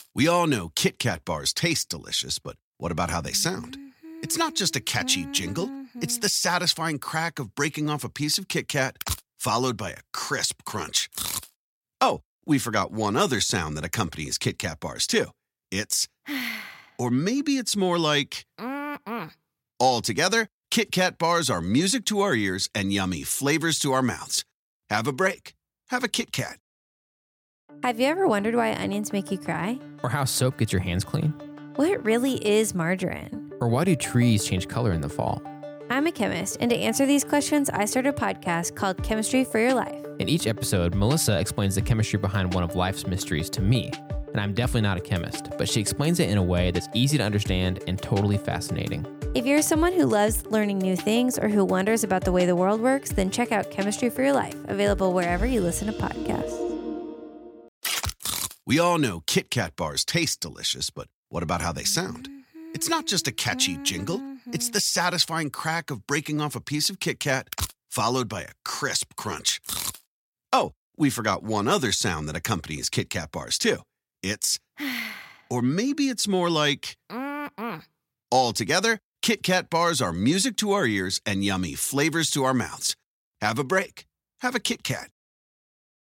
We all know Kit Kat bars taste delicious, but what about how they sound? It's not just a catchy jingle. It's the satisfying crack of breaking off a piece of Kit Kat, followed by a crisp crunch. Oh, we forgot one other sound that accompanies Kit Kat bars, too. It's... Or maybe it's more like... All together, Kit Kat bars are music to our ears and yummy flavors to our mouths. Have a break. Have a Kit Kat. Have you ever wondered why onions make you cry? Or how soap gets your hands clean? What really is margarine? Or why do trees change color in the fall? I'm a chemist, and to answer these questions, I started a podcast called Chemistry for Your Life. In each episode, Melissa explains the chemistry behind one of life's mysteries to me. And I'm definitely not a chemist, but she explains it in a way that's easy to understand and totally fascinating. If you're someone who loves learning new things or who wonders about the way the world works, then check out Chemistry for Your Life, available wherever you listen to podcasts. We all know Kit Kat bars taste delicious, but what about how they sound? It's not just a catchy jingle. It's the satisfying crack of breaking off a piece of Kit Kat, followed by a crisp crunch. Oh, we forgot one other sound that accompanies Kit Kat bars, too. It's... Or maybe it's more like... All together, Kit Kat bars are music to our ears and yummy flavors to our mouths. Have a break. Have a Kit Kat.